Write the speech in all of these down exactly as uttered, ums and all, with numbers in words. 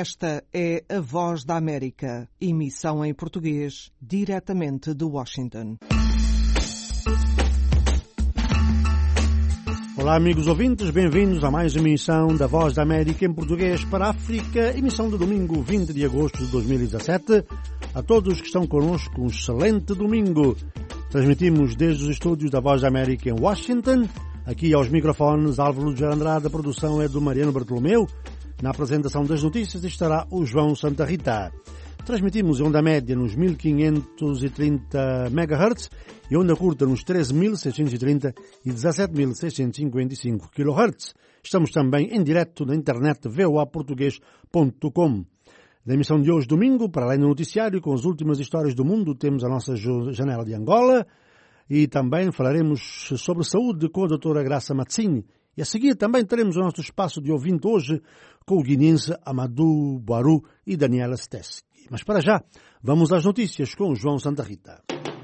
Esta é a Voz da América, emissão em português, diretamente de Washington. Olá, amigos ouvintes, bem-vindos a mais uma emissão da Voz da América em português para a África, emissão do domingo vinte de agosto de dois mil e dezassete. A todos que estão connosco, um excelente domingo. Transmitimos desde os estúdios da Voz da América em Washington. Aqui aos microfones, Álvaro de Andrade, a produção é do Mariano Bartolomeu. Na apresentação das notícias estará o João Santa Rita. Transmitimos em onda média nos mil quinhentos e trinta megahertz e onda curta nos treze mil seiscentos e trinta e dezassete mil seiscentos e cinquenta e cinco kilohertz. Estamos também em direto na internet v o a português ponto com. Na emissão de hoje, domingo, para além do noticiário com as últimas histórias do mundo, temos a nossa janela de Angola e também falaremos sobre saúde com a doutora Graça Mazzini. E a seguir também teremos o nosso espaço de ouvinte hoje com o guineense Amadou Boaru e Daniela Stesky. Mas para já, vamos às notícias com o João Santa Rita.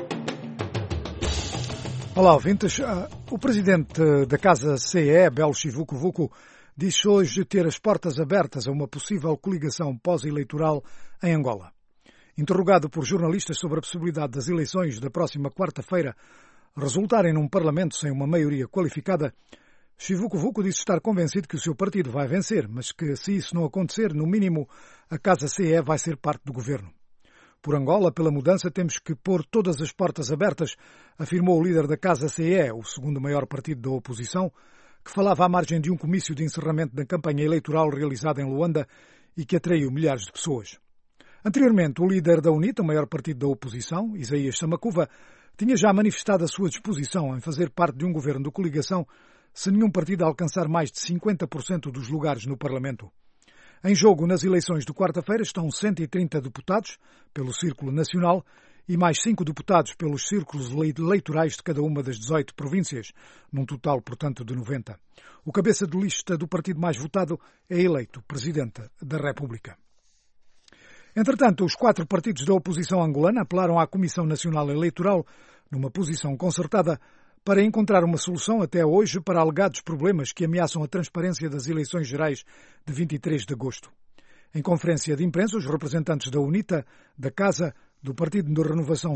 Olá, ouvintes. O presidente da Casa C E, Belo Chivuco-Vuco, diz hoje ter as portas abertas a uma possível coligação pós-eleitoral em Angola. Interrogado por jornalistas sobre a possibilidade das eleições da próxima quarta-feira resultarem num parlamento sem uma maioria qualificada, Chivuco-Vuco disse estar convencido que o seu partido vai vencer, mas que, se isso não acontecer, no mínimo, a Casa C E vai ser parte do governo. Por Angola, pela mudança, temos que pôr todas as portas abertas, afirmou o líder da Casa C E, o segundo maior partido da oposição, que falava à margem de um comício de encerramento da campanha eleitoral realizada em Luanda e que atraiu milhares de pessoas. Anteriormente, o líder da UNITA, o maior partido da oposição, Isaías Samakuva, tinha já manifestado a sua disposição em fazer parte de um governo de coligação se nenhum partido alcançar mais de cinquenta por cento dos lugares no Parlamento. Em jogo, nas eleições de quarta-feira, estão cento e trinta deputados pelo Círculo Nacional e mais cinco deputados pelos círculos eleitorais de cada uma das dezoito províncias, num total, portanto, de noventa. O cabeça de lista do partido mais votado é eleito Presidente da República. Entretanto, os quatro partidos da oposição angolana apelaram à Comissão Nacional Eleitoral, numa posição concertada, para encontrar uma solução até hoje para alegados problemas que ameaçam a transparência das eleições gerais de vinte e três de agosto. Em conferência de imprensa, os representantes da UNITA, da Casa, do Partido de Renovação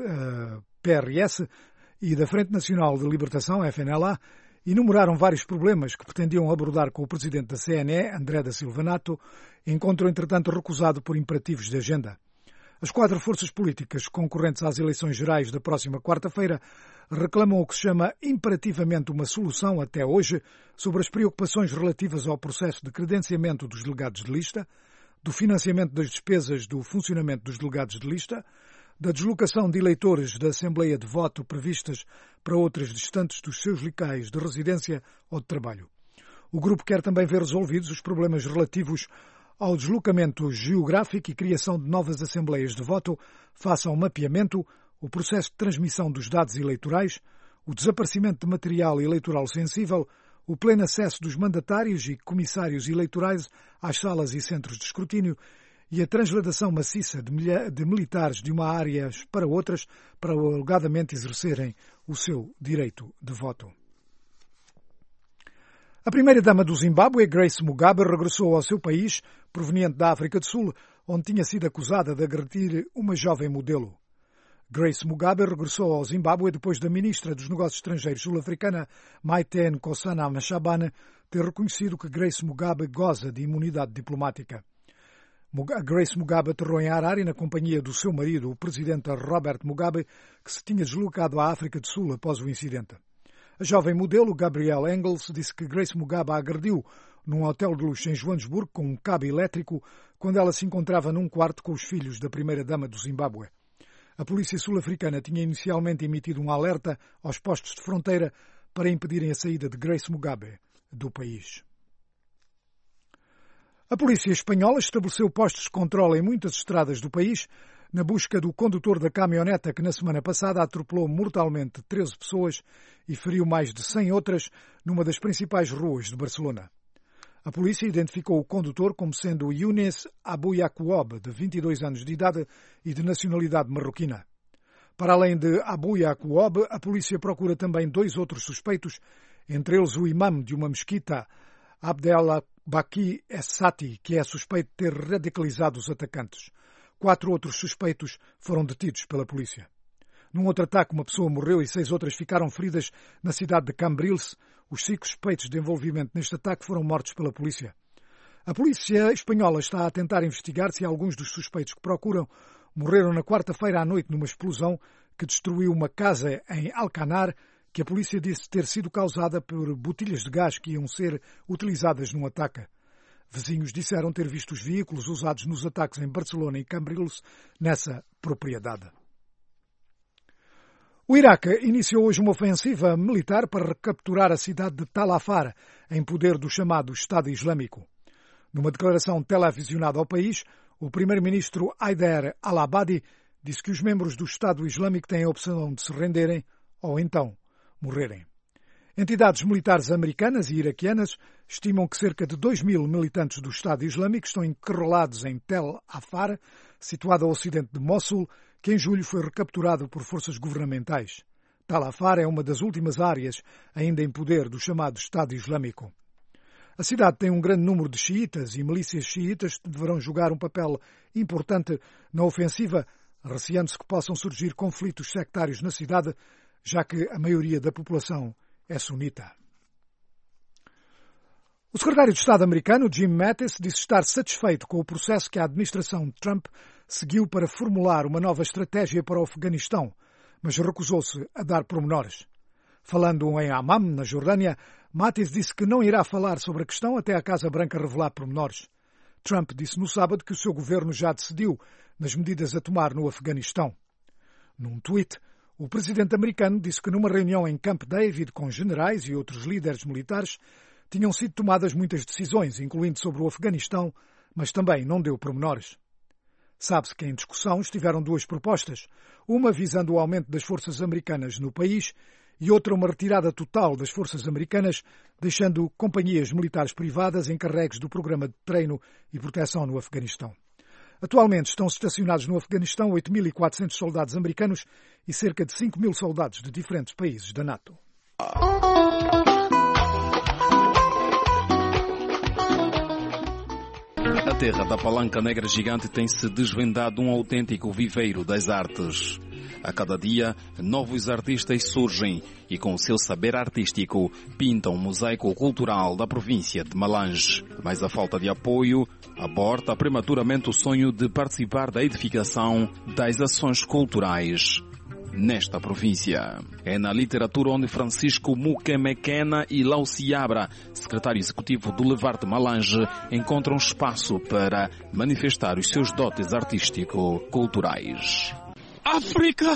P R S e da Frente Nacional de Libertação, F N L A, enumeraram vários problemas que pretendiam abordar com o presidente da C N E, André da Silva Nato, encontro, entretanto, recusado por imperativos de agenda. As quatro forças políticas concorrentes às eleições gerais da próxima quarta-feira reclamam o que se chama imperativamente uma solução até hoje sobre as preocupações relativas ao processo de credenciamento dos delegados de lista, do financiamento das despesas do funcionamento dos delegados de lista, da deslocação de eleitores da Assembleia de Voto previstas para outras distantes dos seus locais de residência ou de trabalho. O grupo quer também ver resolvidos os problemas relativos ao deslocamento geográfico e criação de novas assembleias de voto face ao mapeamento, o processo de transmissão dos dados eleitorais, o desaparecimento de material eleitoral sensível, o pleno acesso dos mandatários e comissários eleitorais às salas e centros de escrutínio e a transladação maciça de, milha- de militares de uma área para outras para alegadamente exercerem o seu direito de voto. A primeira-dama do Zimbábue, Grace Mugabe, regressou ao seu país, proveniente da África do Sul, onde tinha sido acusada de agredir uma jovem modelo. Grace Mugabe regressou ao Zimbábue depois da ministra dos Negócios Estrangeiros sul-africana, Maite Nkosana Mashabane, ter reconhecido que Grace Mugabe goza de imunidade diplomática. Grace Mugabe aterrou em Harare na companhia do seu marido, o presidente Robert Mugabe, que se tinha deslocado à África do Sul após o incidente. A jovem modelo, Gabrielle Engels, disse que Grace Mugabe a agrediu num hotel de luxo em Joanesburgo com um cabo elétrico quando ela se encontrava num quarto com os filhos da primeira-dama do Zimbábue. A polícia sul-africana tinha inicialmente emitido um alerta aos postos de fronteira para impedirem a saída de Grace Mugabe do país. A polícia espanhola estabeleceu postos de controle em muitas estradas do país na busca do condutor da caminhoneta que na semana passada atropelou mortalmente treze pessoas e feriu mais de cem outras numa das principais ruas de Barcelona. A polícia identificou o condutor como sendo Younes Abouyaquoub, de vinte e dois anos de idade e de nacionalidade marroquina. Para além de Abouyaquoub, a polícia procura também dois outros suspeitos, entre eles o imam de uma mesquita, Abdel Baki Essati, que é suspeito de ter radicalizado os atacantes. Quatro outros suspeitos foram detidos pela polícia. Num outro ataque, uma pessoa morreu e seis outras ficaram feridas na cidade de Cambrils. Os cinco suspeitos de envolvimento neste ataque foram mortos pela polícia. A polícia espanhola está a tentar investigar se alguns dos suspeitos que procuram morreram na quarta-feira à noite numa explosão que destruiu uma casa em Alcanar, que a polícia disse ter sido causada por botilhas de gás que iam ser utilizadas num ataque. Vizinhos disseram ter visto os veículos usados nos ataques em Barcelona e Cambrils nessa propriedade. O Iraque iniciou hoje uma ofensiva militar para recapturar a cidade de Tal Afar, em poder do chamado Estado Islâmico. Numa declaração televisionada ao país, o primeiro-ministro Haider al-Abadi disse que os membros do Estado Islâmico têm a opção de se renderem ou então morrerem. Entidades militares americanas e iraquianas estimam que cerca de dois mil militantes do Estado Islâmico estão encarrolados em Tel Afar, situado ao ocidente de Mossul, que em julho foi recapturado por forças governamentais. Tal Afar é uma das últimas áreas ainda em poder do chamado Estado Islâmico. A cidade tem um grande número de xiitas e milícias xiitas que deverão jogar um papel importante na ofensiva, receando-se que possam surgir conflitos sectários na cidade, já que a maioria da população é sunita. O secretário de Estado americano, Jim Mattis, disse estar satisfeito com o processo que a administração Trump seguiu para formular uma nova estratégia para o Afeganistão, mas recusou-se a dar pormenores. Falando em Amman, na Jordânia, Mattis disse que não irá falar sobre a questão até a Casa Branca revelar pormenores. Trump disse no sábado que o seu governo já decidiu nas medidas a tomar no Afeganistão. Num tweet, o presidente americano disse que numa reunião em Camp David com generais e outros líderes militares tinham sido tomadas muitas decisões, incluindo sobre o Afeganistão, mas também não deu pormenores. Sabe-se que em discussão estiveram duas propostas, uma visando o aumento das forças americanas no país e outra uma retirada total das forças americanas, deixando companhias militares privadas encarregues do programa de treino e proteção no Afeganistão. Atualmente estão estacionados no Afeganistão oito mil e quatrocentos soldados americanos e cerca de cinco mil soldados de diferentes países da NATO. A terra da Palanca Negra Gigante tem-se desvendado um autêntico viveiro das artes. A cada dia, novos artistas surgem e, com o seu saber artístico, pintam o mosaico cultural da província de Malange. Mas a falta de apoio aborta prematuramente o sonho de participar da edificação das ações culturais nesta província. É na literatura onde Francisco Muquemequena e Lauciabra, secretário executivo do Levar de Malange, encontram espaço para manifestar os seus dotes artístico-culturais. África!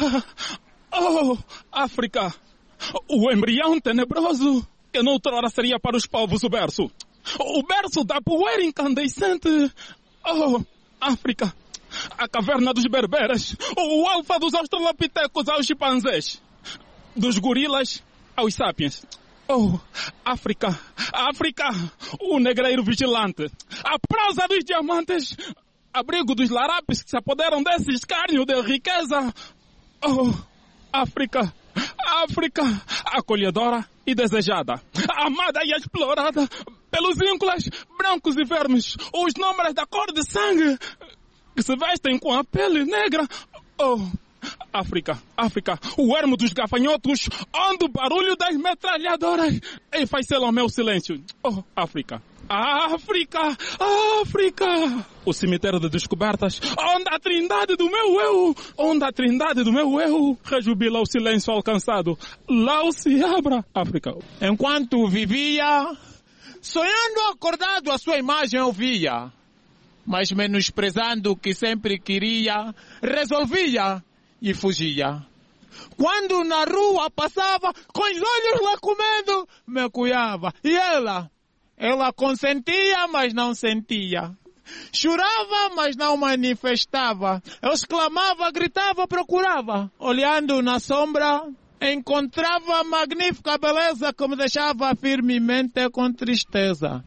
Oh, África! O embrião tenebroso que noutrora seria para os povos o berço. O berço da poeira incandescente. Oh, África! A caverna dos berberes. O alfa dos australopitecos aos chimpanzés. Dos gorilas aos sapiens. Oh, África! África! O negreiro vigilante. A prosa dos diamantes. Abrigo dos larapes que se apoderam desse escárnio de riqueza. Oh, África, África, acolhedora e desejada, amada e explorada pelos ínculas, brancos e vermes, os nomes da cor de sangue, que se vestem com a pele negra. Oh, África, África, o ermo dos gafanhotos, onde o barulho das metralhadoras enfaixela o meu silêncio. Oh, África. África, África, o cemitério de descobertas, onde a trindade do meu eu, onde a trindade do meu eu rejubila o silêncio alcançado. Lauciabra, África. Enquanto vivia, sonhando acordado a sua imagem eu via, mas menosprezando o que sempre queria, resolvia e fugia. Quando na rua passava, com os olhos lá comendo, me cuidava. E ela... Ela consentia, mas não sentia. Chorava, mas não manifestava. Eu exclamava, gritava, procurava. Olhando na sombra, encontrava a magnífica beleza que me deixava firmemente com tristeza.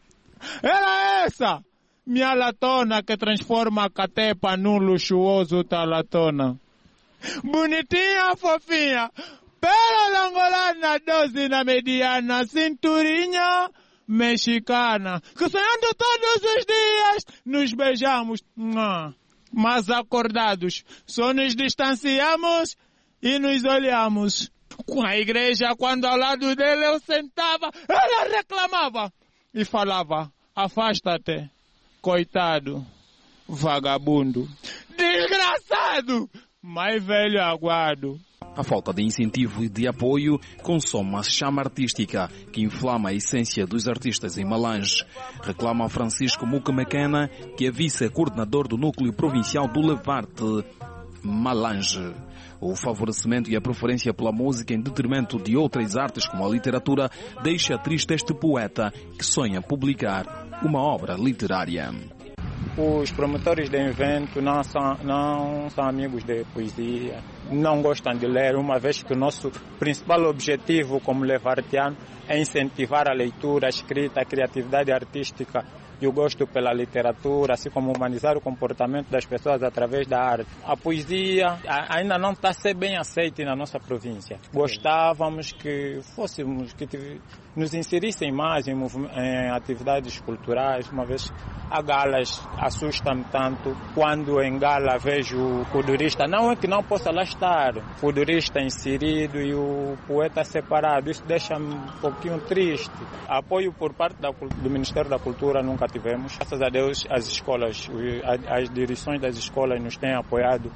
Era essa, minha latona, que transforma a catepa num luxuoso talatona. Bonitinha, fofinha, pela angolana, doze na mediana, cinturinha, mexicana, que sonhando todos os dias nos beijamos, mas acordados só nos distanciamos e nos olhamos. Com a igreja, quando ao lado dele eu sentava, ela reclamava e falava: afasta-te, coitado, vagabundo, desgraçado, mais velho aguado. A falta de incentivo e de apoio consome a chama artística que inflama a essência dos artistas em Malange. Reclama Francisco Muca Mecana, que é vice-coordenador do Núcleo Provincial do Levante, Malange. O favorecimento e a preferência pela música em detrimento de outras artes como a literatura deixa triste este poeta que sonha publicar uma obra literária. Os promotores do evento não são, não são amigos de poesia, não gostam de ler, uma vez que o nosso principal objetivo como levartiano é incentivar a leitura, a escrita, a criatividade artística e o gosto pela literatura, assim como humanizar o comportamento das pessoas através da arte. A poesia ainda não está a ser bem aceita na nossa província. Gostávamos que fôssemos, que nos inserissem mais em, em atividades culturais, uma vez a galas assustam-me tanto. Quando em gala vejo o fudurista, não é que não possa lá estar, o fudurista inserido e o poeta separado, isso deixa-me um pouquinho triste. Apoio por parte da, do Ministério da Cultura nunca tivemos. Graças a Deus as escolas, as direções das escolas nos têm apoiado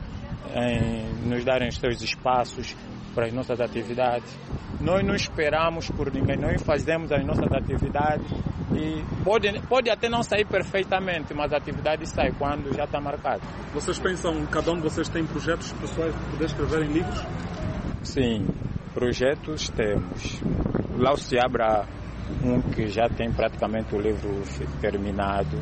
em nos darem os seus espaços para as nossas atividades. Nós não esperamos por ninguém, nós fazemos as nossas atividades e pode, pode até não sair perfeitamente, mas a atividade sai quando já está marcado. Vocês pensam, cada um de vocês tem projetos pessoais para poder escrever em livros? Sim, projetos temos. Lá se abra um que já tem praticamente o livro terminado.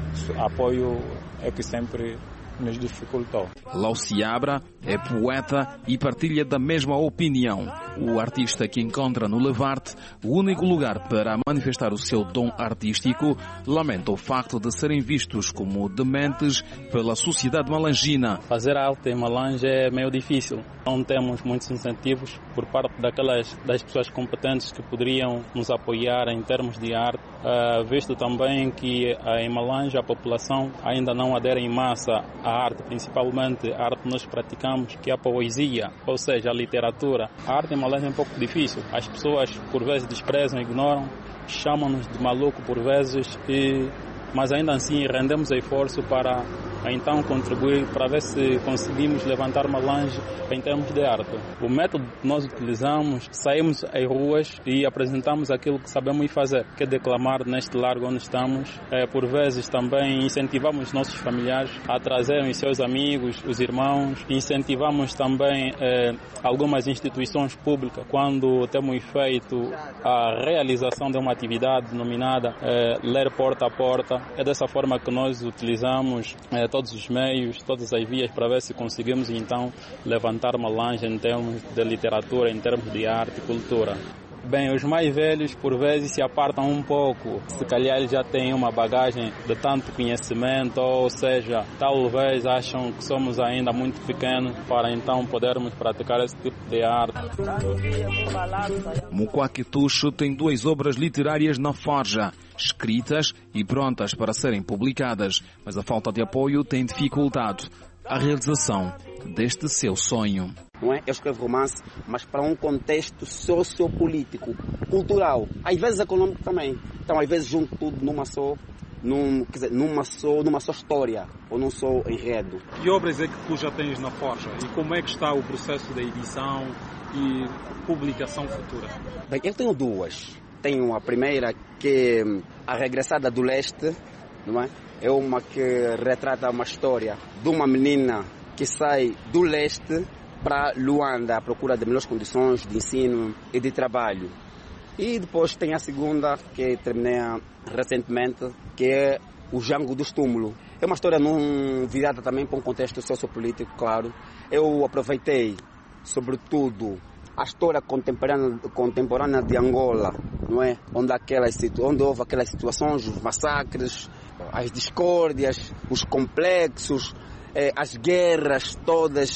Apoio é que sempre nos dificultou. Lauciabra é poeta e partilha da mesma opinião. O artista que encontra no Levarte o único lugar para manifestar o seu dom artístico lamenta o facto de serem vistos como dementes pela sociedade malangina. Fazer arte em Malange é meio difícil. Não temos muitos incentivos por parte daquelas das pessoas competentes que poderiam nos apoiar em termos de arte, uh, visto também que uh, em Malange a população ainda não adere em massa à arte, principalmente a arte que nós praticamos, que é a poesia, ou seja, a literatura. A arte em Malange é um pouco difícil. As pessoas por vezes desprezam, ignoram, chamam-nos de maluco por vezes, e, mas ainda assim rendemos esforço para então contribuir para ver se conseguimos levantar Malange em termos de arte. O método que nós utilizamos, saímos às ruas e apresentamos aquilo que sabemos fazer, que é declamar neste largo onde estamos. É, por vezes também incentivamos os nossos familiares a trazerem os seus amigos, os irmãos. Incentivamos também é, algumas instituições públicas quando temos feito a realização de uma atividade denominada é, ler porta a porta. É dessa forma que nós utilizamos é, todos os meios, todas as vias para ver se conseguimos então levantar Malange em termos de literatura, em termos de arte e cultura. Bem, os mais velhos por vezes se apartam um pouco, se calhar eles já têm uma bagagem de tanto conhecimento, ou seja, talvez acham que somos ainda muito pequenos para então podermos praticar esse tipo de arte. Mukwaki Tuxo tem duas obras literárias na forja, escritas e prontas para serem publicadas, mas a falta de apoio tem dificultado a realização deste seu sonho. Não é? Eu escrevo romance, mas para um contexto sociopolítico, cultural, às vezes econômico também. Então, às vezes junto tudo numa só, num, quer dizer, numa só, numa só história ou num só enredo. Que obras é que tu já tens na forja e como é que está o processo da edição e publicação futura? Bem, eu tenho duas. Tenho a primeira que é A Regressada do Leste, não é? É uma que retrata uma história de uma menina que sai do leste para Luanda à procura de melhores condições de ensino e de trabalho. E depois tem a segunda, que terminei recentemente, que é O Jango dos Túmulos. É uma história num, virada também para um contexto sociopolítico, claro. Eu aproveitei, sobretudo, a história contemporânea, contemporânea de Angola, não é? Onde, aquelas, onde houve aquelas situações, os massacres, as discórdias, os complexos, eh, as guerras todas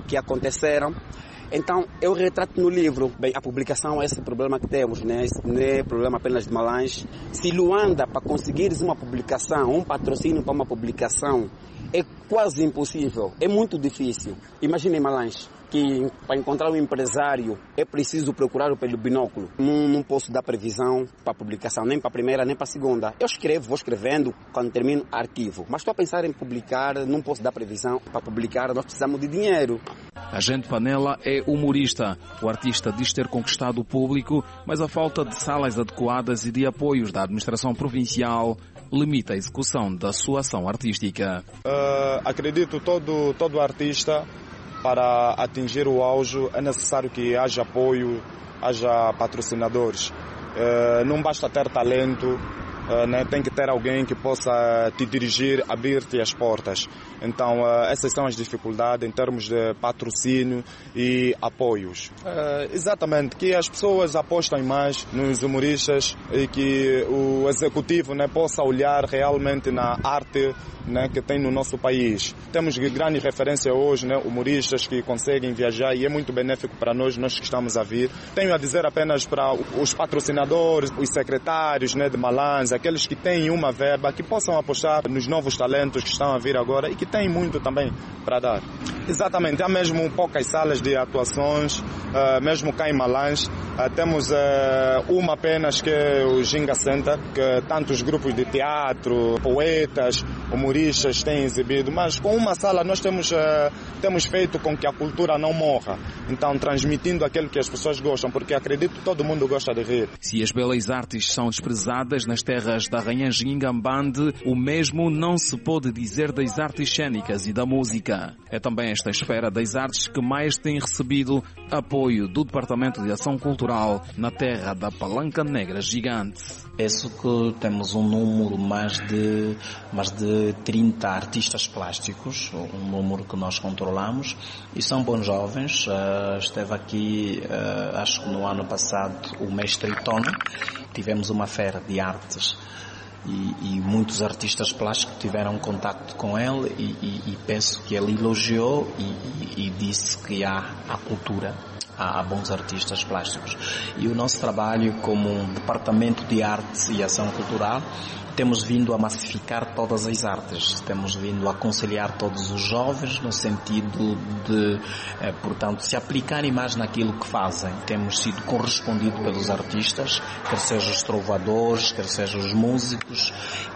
que aconteceram. Então, eu retrato no livro, bem, a publicação é esse problema que temos, né? Esse não é problema apenas de Malange. Se Luanda, para conseguires uma publicação, um patrocínio para uma publicação, é quase impossível, é muito difícil. Imaginem Malange, que para encontrar um empresário é preciso procurar pelo binóculo. Não, não posso dar previsão para publicação, nem para a primeira, nem para a segunda. Eu escrevo, vou escrevendo, quando termino, arquivo. Mas estou a pensar em publicar, não posso dar previsão para publicar, nós precisamos de dinheiro. Agente Panela é humorista. O artista diz ter conquistado o público, mas a falta de salas adequadas e de apoios da administração provincial limita a execução da sua ação artística. Uh, acredito todo todo artista, para atingir o auge, é necessário que haja apoio, haja patrocinadores. Uh, não basta ter talento, uh, né? Tem que ter alguém que possa te dirigir, abrir-te as portas. Então, uh, essas são as dificuldades em termos de patrocínio e apoios. Uh, exatamente, que as pessoas apostem mais nos humoristas e que o executivo, né, possa olhar realmente na arte, né, que tem no nosso país. Temos grande referência hoje, né, humoristas que conseguem viajar e é muito benéfico para nós, nós que estamos a vir. Tenho a dizer apenas para os patrocinadores, os secretários, né, de Malange, aqueles que têm uma verba, que possam apostar nos novos talentos que estão a vir agora e que têm muito também para dar. Exatamente, há mesmo poucas salas de atuações, uh, mesmo cá em Malange. Uh, temos uh, uma apenas que é o Ginga Center, que tantos grupos de teatro, poetas, humoristas têm exibido, mas com uma sala nós temos, uh, temos feito com que a cultura não morra. Então, transmitindo aquilo que as pessoas gostam, porque acredito que todo mundo gosta de rir. Se as belas artes são desprezadas nas terras da Rainha Ngambande, o mesmo não se pode dizer das artes cênicas e da música. É também esta esfera das artes que mais tem recebido apoio do Departamento de Ação Cultural na terra da Palanca Negra Gigante. Penso que temos um número mais de, mais de trinta artistas plásticos, um número que nós controlamos, e são bons jovens. Uh, esteve aqui, uh, acho que no ano passado, o mestre Tono. Tivemos uma feira de artes e, e muitos artistas plásticos tiveram contacto com ele e, e, e penso que ele elogiou e, e, e disse que há a cultura. Há bons artistas plásticos. E o nosso trabalho como um Departamento de Arte e Ação Cultural, temos vindo a massificar todas as artes, temos vindo a aconselhar todos os jovens no sentido de, eh, portanto, se aplicarem mais naquilo que fazem. Temos sido correspondidos pelos artistas, quer sejam os trovadores, quer sejam os músicos,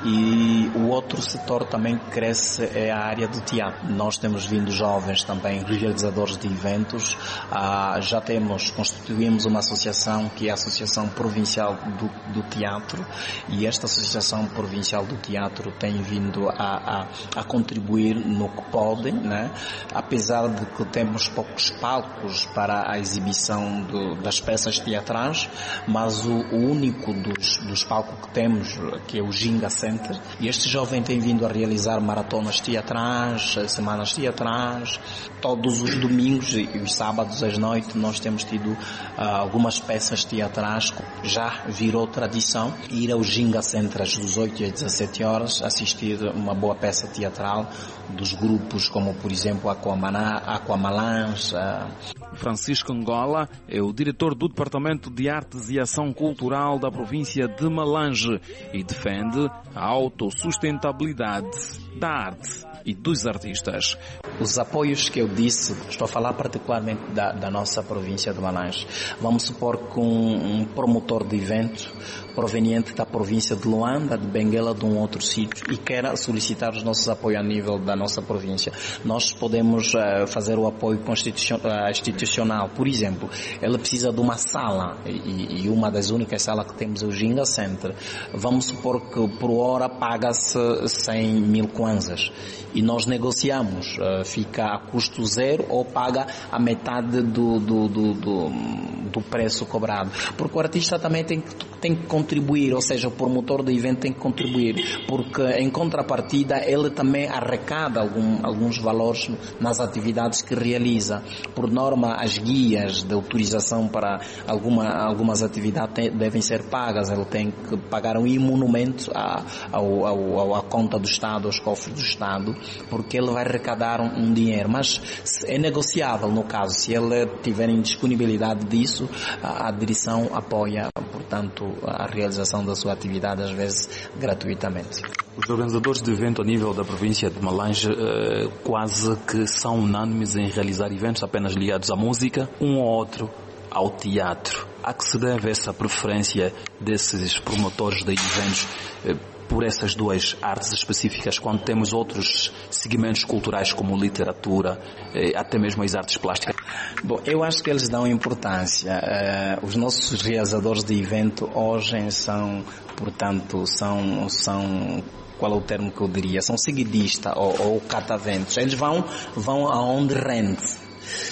e o outro setor também que cresce é a área do teatro. Nós temos vindo jovens também, realizadores de eventos, ah, já temos, constituímos uma associação que é a Associação Provincial do, do Teatro, e esta associação Provincial do Teatro tem vindo a, a, a contribuir no que pode, né? Apesar de que temos poucos palcos para a exibição do, das peças teatrais, mas o, o único dos, dos palcos que temos, que é o Ginga Center, e este jovem tem vindo a realizar maratonas teatrais, semanas teatrais, todos os domingos e os sábados às noites nós temos tido uh, algumas peças teatrais, já virou tradição ir ao Ginga Center às dezoito e às dezassete horas, assistir uma boa peça teatral dos grupos como, por exemplo, Aquamaná, Aquamalange. Francisco Angola é o diretor do Departamento de Artes e Ação Cultural da província de Malange e defende a autossustentabilidade da arte e dos artistas. Os apoios que eu disse, estou a falar particularmente da, da nossa província de Malange. Vamos supor que um, um promotor de evento proveniente da província de Luanda, de Benguela, de um outro sítio, e queira solicitar os nossos apoios a nível da nossa província. Nós podemos uh, fazer o apoio uh, institucional. Por exemplo, ele precisa de uma sala, e, e uma das únicas salas que temos é o Ginga Center. Vamos supor que por hora paga-se cem mil kwanzas. E nós negociamos, uh, fica a custo zero ou paga a metade do, do, do, do, do preço cobrado. Porque o artista também tem que, tem que contribuir, ou seja, o promotor do evento tem que contribuir, porque em contrapartida ele também arrecada algum, alguns valores nas atividades que realiza. Por norma, as guias de autorização para alguma, algumas atividades te, devem ser pagas, ele tem que pagar um emolumento à, à, à conta do Estado, aos cofres do Estado, porque ele vai arrecadar um, um dinheiro, mas é negociável no caso, se ele tiver disponibilidade disso, a, a direção apoia, portanto, a realização da sua atividade, às vezes gratuitamente. Os organizadores de evento a nível da província de Malange eh, quase que são unânimes em realizar eventos apenas ligados à música, um ou outro ao teatro. A que se deve essa preferência desses promotores de eventos eh, por essas duas artes específicas, quando temos outros segmentos culturais como literatura, eh, até mesmo as artes plásticas? Bom, eu acho que eles dão importância. Uh, os nossos realizadores de evento hoje são, portanto, são, são qual é o termo que eu diria? São seguidistas ou, ou cataventos. Eles vão, vão aonde rende.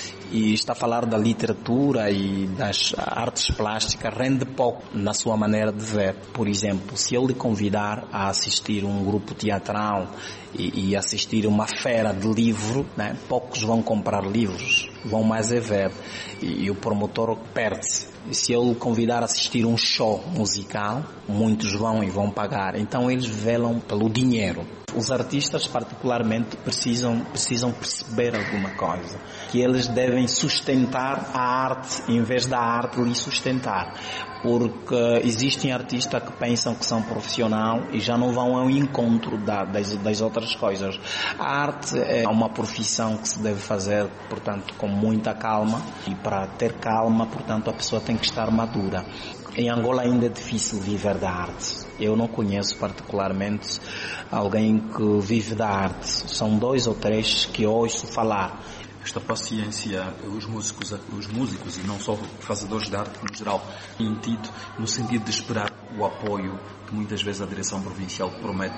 E está a falar da literatura e das artes plásticas, rende pouco na sua maneira de ver. Por exemplo, se eu lhe convidar a assistir um grupo teatral e, e assistir uma feira de livro, né, poucos vão comprar livros, vão mais é ver. E, e o promotor perde-se. Se eu lhe convidar a assistir um show musical, muitos vão e vão pagar. Então eles velam pelo dinheiro. Os artistas particularmente precisam, precisam perceber alguma coisa, que eles devem sustentar a arte em vez da arte lhe sustentar, porque existem artistas que pensam que são profissional e já não vão ao encontro da, das, das outras coisas. A arte é uma profissão que se deve fazer, portanto, com muita calma, e para ter calma, portanto, a pessoa tem que estar madura. Em Angola ainda é difícil viver da arte. Eu não conheço particularmente alguém que vive da arte. São dois ou três que ouço falar. Esta paciência, os músicos, os músicos e não só fazedores de arte no geral, têm tido no sentido de esperar o apoio que muitas vezes a direção provincial promete?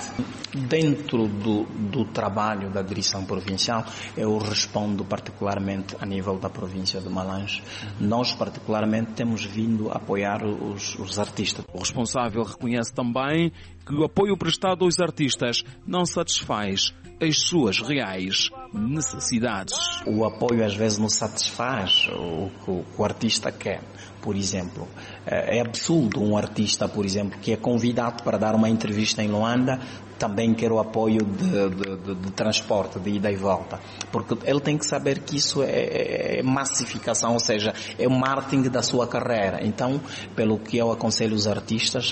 Dentro do, do trabalho da direção provincial, eu respondo particularmente a nível da província de Malange. Nós particularmente temos vindo a apoiar os, os artistas. O responsável reconhece também que o apoio prestado aos artistas não satisfaz as suas reais necessidades. O apoio às vezes não satisfaz o que o, o artista quer. Por exemplo, é absurdo um artista, por exemplo, que é convidado para dar uma entrevista em Luanda, também quer o apoio de, de, de, de transporte, de ida e volta. Porque ele tem que saber que isso é, é massificação, ou seja, é o marketing da sua carreira. Então, pelo que eu aconselho os artistas,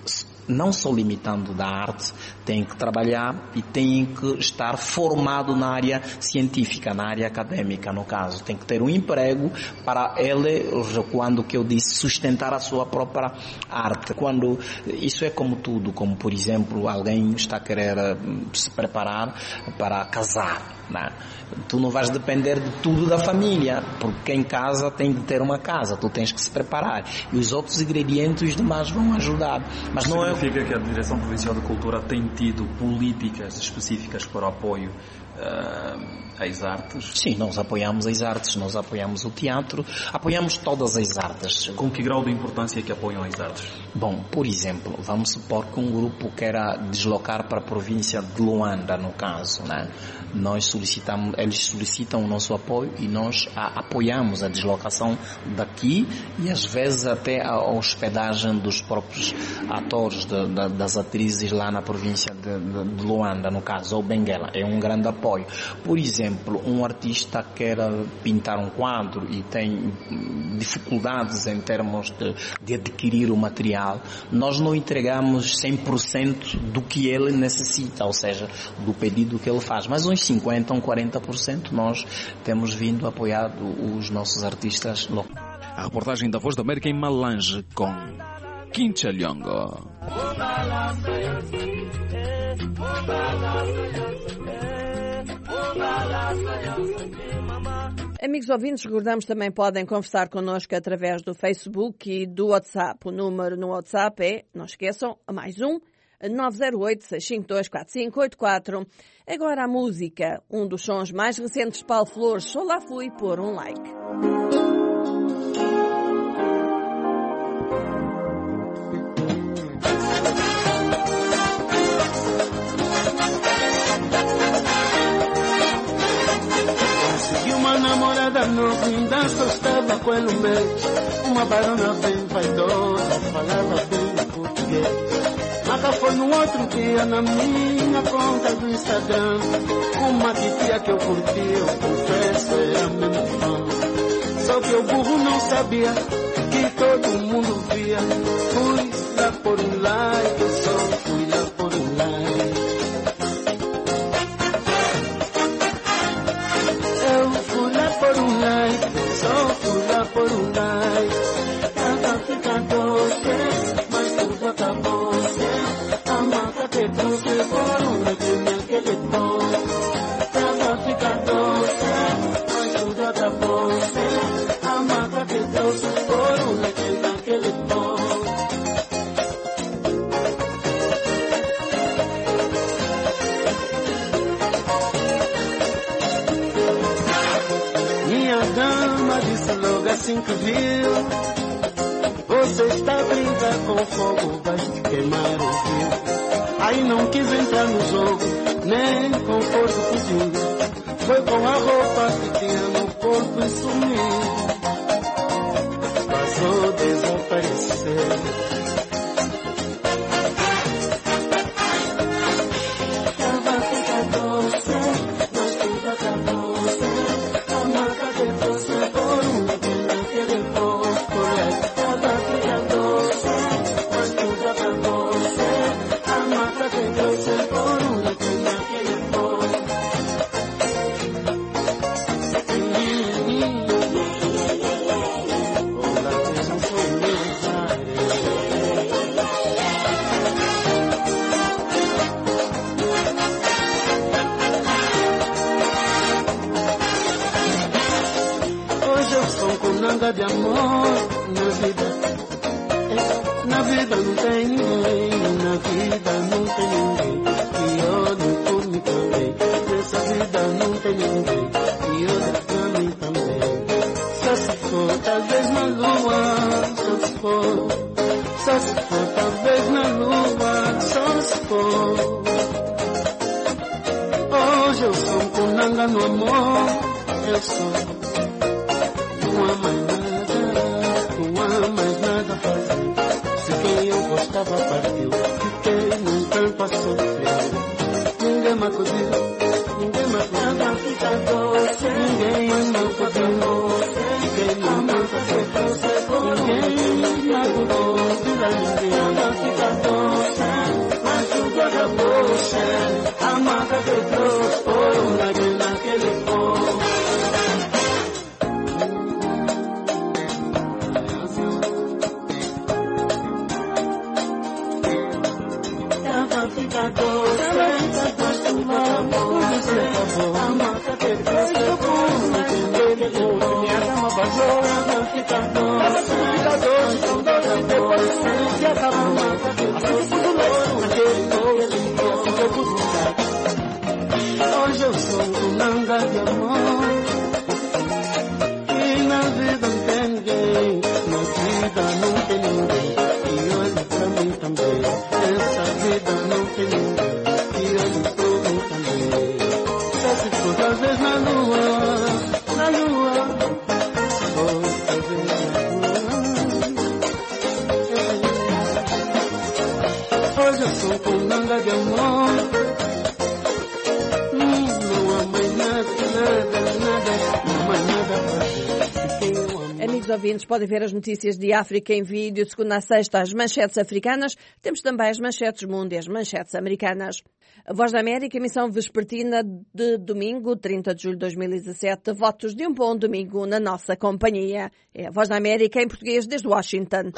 não só limitando da arte, têm que trabalhar e têm que estar formado na área científica, na área acadêmica, no caso. Tem que ter um emprego para ele, quando que eu disse, sustentar a sua própria arte. Quando, isso é como tudo, como por exemplo, alguém está a querer se preparar para casar, né? Tu não vais depender de tudo da família, porque em casa tem de ter uma casa, tu tens que se preparar. E os outros ingredientes os demais vão ajudar. Mas não significa é... que a Direção Provincial de Cultura tem tido políticas específicas para o apoio uh, às artes? Sim, nós apoiamos as artes, nós apoiamos o teatro, apoiamos todas as artes. Com que grau de importância é que apoiam as artes? Bom, por exemplo, vamos supor que um grupo queira deslocar para a província de Luanda, no caso, né? Nós solicitamos, eles solicitam o nosso apoio e nós a, apoiamos a deslocação daqui e às vezes até a hospedagem dos próprios atores, de, de, das atrizes lá na província de, de, de Luanda, no caso, ou Benguela. É um grande apoio. Por exemplo, um artista quer pintar um quadro e tem dificuldades em termos de, de adquirir o material, nós não entregamos cem por cento do que ele necessita, ou seja, do pedido que ele faz, mas uns cinquenta por cento, um quarenta por cento nós temos vindo apoiado os nossos artistas locais. A reportagem da Voz da América em Malange com Quincha Lyongo. Amigos ouvintes, recordamos também podem conversar connosco através do Facebook e do WhatsApp. O número no WhatsApp é, não esqueçam, a mais um, nove zero oito, seis cinco dois, quatro cinco oito quatro. Agora a música, um dos sons mais recentes de Paulo Flores, só lá fui pôr um like. Consegui uma namorada novinha, só estava com ele um beijo. Uma barona bem vaidosa, falava bem português. Nunca foi no outro dia na minha conta do Instagram. Uma titia que eu curti, eu confesso, era mesmo fã. Só que o burro não sabia que todo mundo via. Fui lá por um like, eu só fui lá por um like. Eu fui lá por um like, só fui lá por um like. Tava ficando doce, mas tudo acabou. A marca que trouxe por um like naquele tom. Tava ficando doce, mas tudo acabou. A marca que trouxe por um like naquele tom. Minha dama disse logo assim que viu: você está a brincar com fogo, vai te queimar o fio. Aí não quis entrar no jogo, nem com força fugiu. Foi com a roupa que tinha no corpo e sumiu. Passou, desapareceu. Tava ficando doce, mas tudo acabou. A marca que trouxe por um naquele posto. Tava ficando doce, mas tudo acabou. A marca que trouxe por um naquele posto. Hoje eu sou com nada de amor na vida. Na vida não tem ninguém, na vida não tem ninguém que olhe por mim também. Nessa vida não tem ninguém que olhe pra mim também. Só se for talvez na lua, só se for. Só se for talvez na lua, só se for. Hoje eu sou um conanga no amor, eu sou. Não há mais nada, não há mais nada a fazer. Se quem eu gostava partiu, fiquei num canto a sofrer. Ninguém me acudiu, ninguém me acudiu. Nada fica doce, ninguém me acudiu. Ninguém me acudiu, ninguém me acudiu. Nada fica doce, mas tudo acabou. A marca que trouxe foi um lágrima naquele povo. Fica doce, mas tudo acabou. A marca que trouxe por naquele povo. Minha cama vazou, não fica doce. Fica doce, tão doce, depois se acabou. A marca que trouxe por naquele povo. Hoje eu sou um nanga de amor. E na vida não tem ninguém, na vida não tem ninguém. E olha pra mim também. Essa vida não tem ninguém que olhe por mim também. Só se for talvez na lua, na lua. Ou talvez na lua. Hoje eu sou com nanga de amor. Hum, não há mais nada, nada, nada. Não há mais nada a fazer. Amigos ouvintes, podem ver as notícias de África em vídeo, de segunda a sexta, as manchetes africanas. Temos também as manchetes mundo e as manchetes americanas. A Voz da América, emissão vespertina de domingo, trinta de julho de dois mil e dezassete. Votos de um bom domingo na nossa companhia. É a Voz da América em português desde Washington.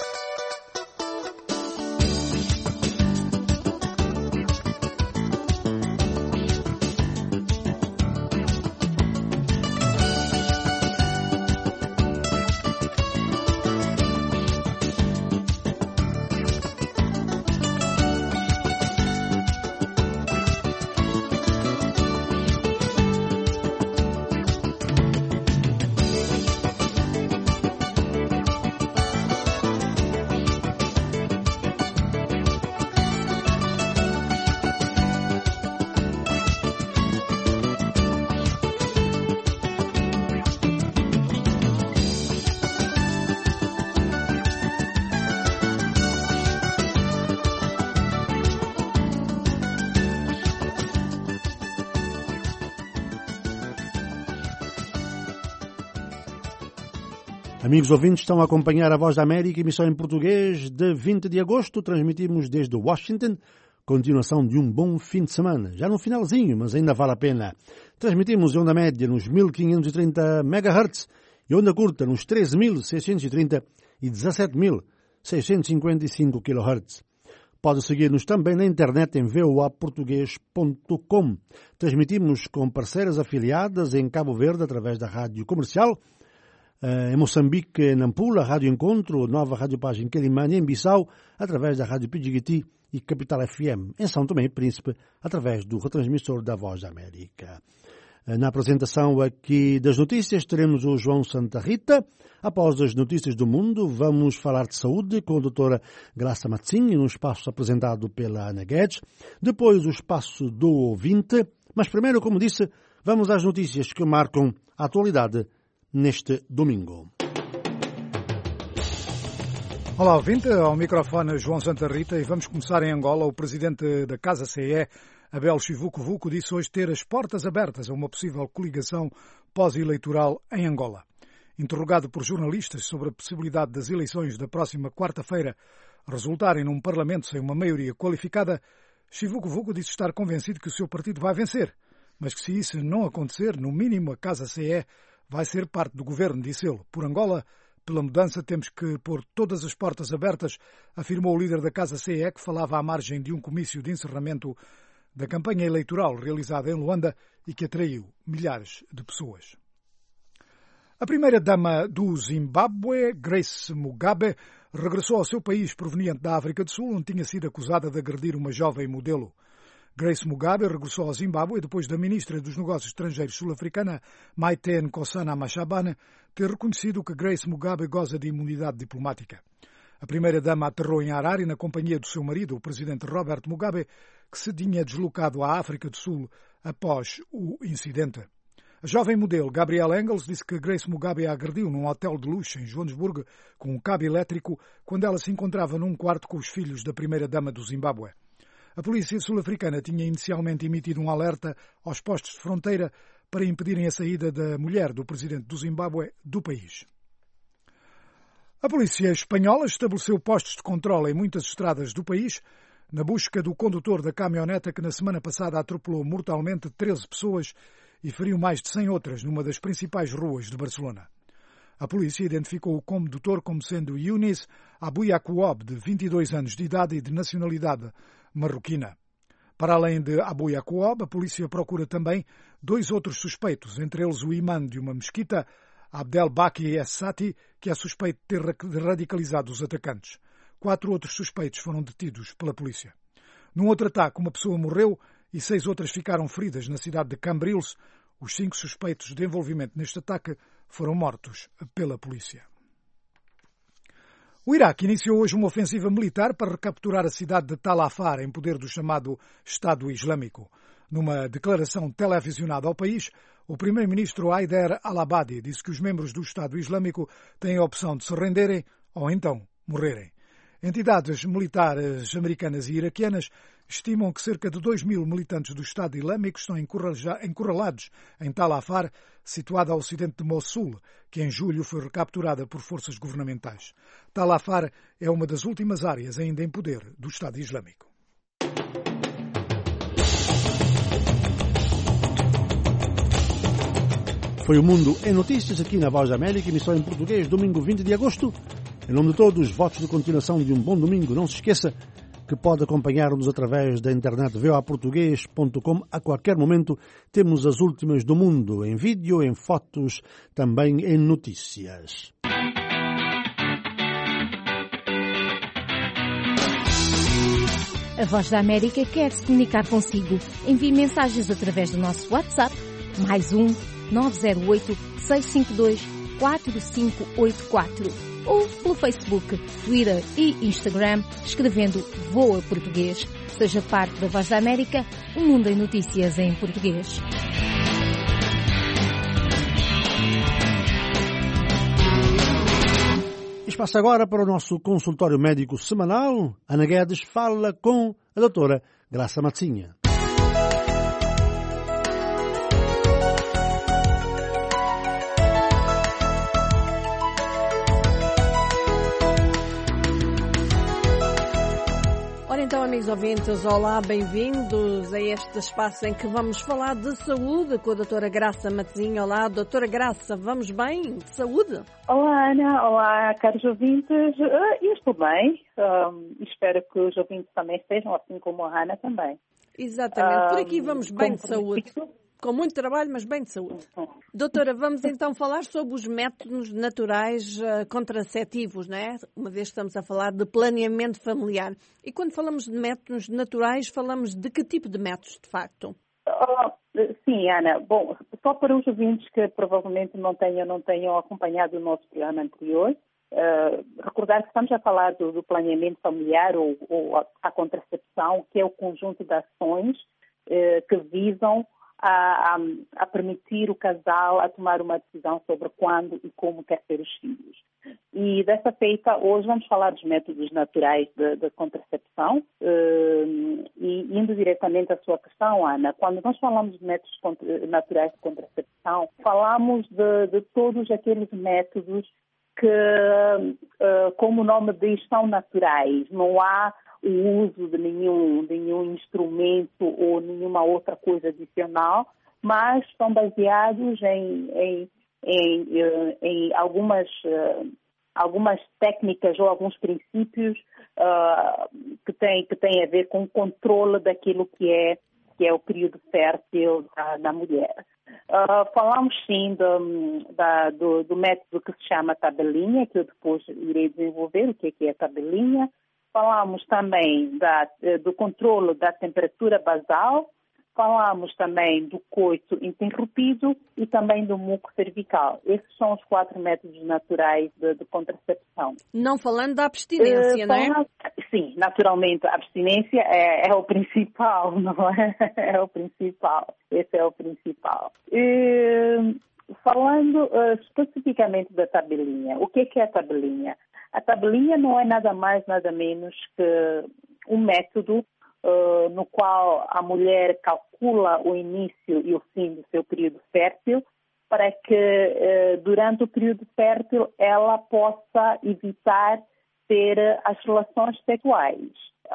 Amigos ouvintes, estão a acompanhar a Voz da América, emissão em português de vinte de agosto. Transmitimos desde Washington, continuação de um bom fim de semana. Já no finalzinho, mas ainda vale a pena. Transmitimos em onda média nos mil quinhentos e trinta megahertz e onda curta nos treze mil seiscentos e trinta e dezassete mil seiscentos e cinquenta e cinco kilohertz. Pode seguir-nos também na internet em v o a português ponto com. Transmitimos com parceiras afiliadas em Cabo Verde através da Rádio Comercial, em Moçambique, em Nampula, Rádio Encontro, Nova Rádio Paz em Quelimane, em Bissau, através da Rádio Pidjigiti e Capital F M, em São Tomé e Príncipe, através do retransmissor da Voz da América. Na apresentação aqui das notícias teremos o João Santa Rita. Após as notícias do mundo, vamos falar de saúde com a doutora Graça Mazzinha, num espaço apresentado pela Ana Guedes. Depois o espaço do ouvinte. Mas primeiro, como disse, vamos às notícias que marcam a atualidade neste domingo. Olá, ouvinte, ao microfone João Santa Rita e vamos começar em Angola. O presidente da Casa C E, Abel Chivuco-Vuco, disse hoje ter as portas abertas a uma possível coligação pós-eleitoral em Angola. Interrogado por jornalistas sobre a possibilidade das eleições da próxima quarta-feira resultarem num parlamento sem uma maioria qualificada, Chivuco-Vuco disse estar convencido que o seu partido vai vencer, mas que se isso não acontecer, no mínimo a Casa C E vai ser parte do governo, disse ele. Por Angola, pela mudança, temos que pôr todas as portas abertas, afirmou o líder da Casa C E, que falava à margem de um comício de encerramento da campanha eleitoral realizada em Luanda e que atraiu milhares de pessoas. A primeira-dama do Zimbábue, Grace Mugabe, regressou ao seu país proveniente da África do Sul, onde tinha sido acusada de agredir uma jovem modelo. Grace Mugabe regressou ao Zimbábue depois da ministra dos Negócios Estrangeiros sul-africana, Maite Nkosana Mashabane, ter reconhecido que Grace Mugabe goza de imunidade diplomática. A primeira-dama aterrou em Harare na companhia do seu marido, o presidente Robert Mugabe, que se tinha deslocado à África do Sul após o incidente. A jovem modelo Gabrielle Engels disse que Grace Mugabe a agrediu num hotel de luxo em Joanesburgo com um cabo elétrico quando ela se encontrava num quarto com os filhos da primeira-dama do Zimbábue. A polícia sul-africana tinha inicialmente emitido um alerta aos postos de fronteira para impedirem a saída da mulher do presidente do Zimbábue do país. A polícia espanhola estabeleceu postos de controle em muitas estradas do país na busca do condutor da caminhoneta que na semana passada atropelou mortalmente treze pessoas e feriu mais de cem outras numa das principais ruas de Barcelona. A polícia identificou o condutor como sendo Yunis Abouyacoub, de vinte e dois anos de idade e de nacionalidade marroquina. Para além de Abouyacoub, a polícia procura também dois outros suspeitos, entre eles o imã de uma mesquita, Abdelbaki Essati, que é suspeito de ter radicalizado os atacantes. Quatro outros suspeitos foram detidos pela polícia. Num outro ataque, uma pessoa morreu e seis outras ficaram feridas na cidade de Cambrils. Os cinco suspeitos de envolvimento neste ataque foram mortos pela polícia. O Iraque iniciou hoje uma ofensiva militar para recapturar a cidade de Tal Afar, em poder do chamado Estado Islâmico. Numa declaração televisionada ao país, o primeiro-ministro Haider al-Abadi disse que os membros do Estado Islâmico têm a opção de se renderem ou então morrerem. Entidades militares americanas e iraquianas estimam que cerca de dois mil militantes do Estado Islâmico estão encurralados em Tal Afar, situada ao ocidente de Mossul, que em julho foi recapturada por forças governamentais. Tal Afar é uma das últimas áreas ainda em poder do Estado Islâmico. Foi o Mundo em Notícias aqui na Voz da América, emissão em português, domingo vinte de agosto. Em nome de todos, votos de continuação de um bom domingo. Não se esqueça que pode acompanhar-nos através da internet v o a português ponto com. A qualquer momento temos as últimas do mundo, em vídeo, em fotos, também em notícias. A Voz da América quer se comunicar consigo. Envie mensagens através do nosso WhatsApp, mais um nove zero oito, seis cinco dois, quatro cinco oito quatro. Ou pelo Facebook, Twitter e Instagram, escrevendo Voa Português. Seja parte da Voz da América, o mundo em notícias em português. Espaço agora para o nosso consultório médico semanal. Ana Guedes fala com a doutora Graça Mazzinha. Ora então, amigos ouvintes, olá, bem-vindos a este espaço em que vamos falar de saúde com a doutora Graça Matezinho. Olá, doutora Graça, vamos bem? De saúde? Olá, Ana. Olá, caros ouvintes. Eu estou bem. Um, espero que os ouvintes também estejam, assim como a Ana também. Exatamente. Por aqui vamos bem um, de saúde. Com muito trabalho, mas bem de saúde. Doutora, vamos então falar sobre os métodos naturais uh, contraceptivos, não é? Uma vez que estamos a falar de planeamento familiar. E quando falamos de métodos naturais, falamos de que tipo de métodos, de facto? Oh, sim, Ana. Bom, só para os ouvintes que provavelmente não tenham, não tenham acompanhado o nosso programa anterior, uh, recordar que estamos a falar do, do planeamento familiar ou, ou a, a contracepção, que é o conjunto de ações uh, que visam A, a, a permitir o casal a tomar uma decisão sobre quando e como quer ter os filhos. E dessa feita, hoje vamos falar dos métodos naturais de, de contracepção uh, e indo diretamente à sua questão, Ana, quando nós falamos de métodos naturais de contracepção, falamos de, de todos aqueles métodos que, uh, como o nome diz, são naturais. Não há o uso de nenhum, de nenhum instrumento ou nenhuma outra coisa adicional, mas são baseados em, em, em, em algumas, algumas técnicas ou alguns princípios uh, que têm que têm a ver com o controle daquilo que é, que é o período fértil da, da mulher. Uh, falamos sim do, da, do, do método que se chama tabelinha, que eu depois irei desenvolver, o que é, que é a tabelinha. Falamos também da, do controle da temperatura basal, falamos também do coito interrompido e também do muco cervical. Esses são os quatro métodos naturais de, de contracepção. Não falando da abstinência, uh, não é? Sim, naturalmente a abstinência é, é o principal, não é? É o principal. Esse é o principal. E, falando uh, especificamente da tabelinha, o que, que é a tabelinha? A tabelinha não é nada mais, nada menos que um método uh, no qual a mulher calcula o início e o fim do seu período fértil para que uh, durante o período fértil ela possa evitar ter as relações sexuais.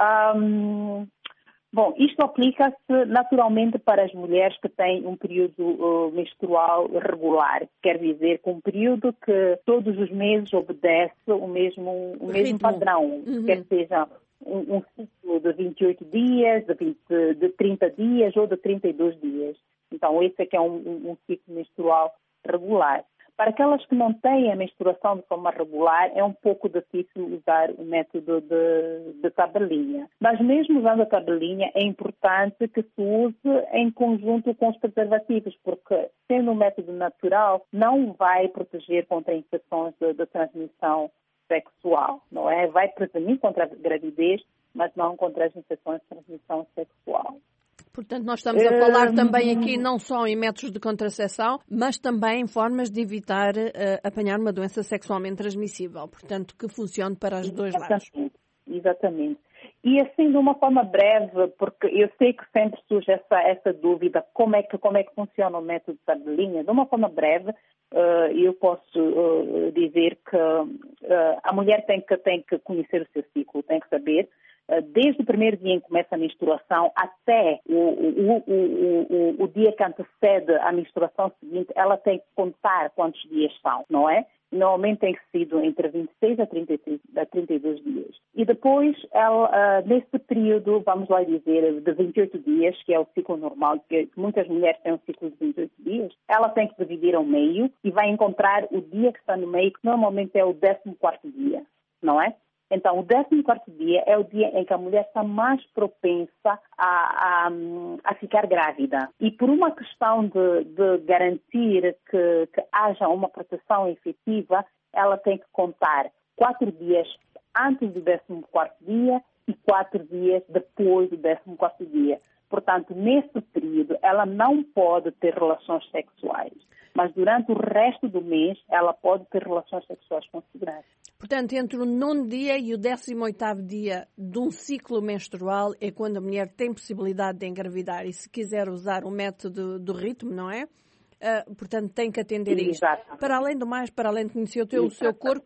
Um, Bom, isto aplica-se naturalmente para as mulheres que têm um período uh, menstrual regular, quer dizer, com um período que todos os meses obedece o mesmo, o mesmo padrão, uhum. Quer seja um, um ciclo de vinte e oito dias, de, vinte, de trinta dias ou de trinta e dois dias. Então, esse é que é um, um, um ciclo menstrual regular. Para aquelas que não têm a menstruação de forma regular, é um pouco difícil usar o método de, de tabelinha. Mas mesmo usando a tabelinha, é importante que se use em conjunto com os preservativos, porque sendo um método natural, não vai proteger contra infecções de, de transmissão sexual, não é? Vai prevenir contra a gravidez, mas não contra as infecções de transmissão sexual. Portanto, nós estamos a falar um... também aqui não só em métodos de contracepção, mas também em formas de evitar uh, apanhar uma doença sexualmente transmissível. Portanto, que funcione para os dois lados. Exatamente. E assim, de uma forma breve, porque eu sei que sempre surge essa, essa dúvida, como é, que, como é que funciona o método de tabelinha. De uma forma breve, uh, eu posso uh, dizer que uh, a mulher tem que, tem que conhecer o seu ciclo, tem que saber. Desde o primeiro dia em que começa a menstruação até o, o, o, o, o dia que antecede a menstruação seguinte, ela tem que contar quantos dias são, não é? Normalmente tem sido entre vinte e seis a trinta e três, a trinta e dois dias. E depois, ela, uh, nesse período, vamos lá dizer, de vinte e oito dias, que é o ciclo normal, que muitas mulheres têm um ciclo de vinte e oito dias, ela tem que dividir ao meio e vai encontrar o dia que está no meio, que normalmente é o décimo quarto dia, não é? Então, o décimo quarto dia é o dia em que a mulher está mais propensa a, a, a ficar grávida. E por uma questão de, de garantir que, que haja uma proteção efetiva, ela tem que contar quatro dias antes do décimo quarto dia e quatro dias depois do décimo quarto dia. Portanto, nesse período, ela não pode ter relações sexuais. Mas durante o resto do mês, ela pode ter relações sexuais com segurança. Portanto, entre o nono dia e o décimo oitavo dia de um ciclo menstrual é quando a mulher tem possibilidade de engravidar. E se quiser usar o método do ritmo, não é? Uh, portanto, tem que atender a isto. Para além do mais, para além de conhecer o, teu, o seu corpo,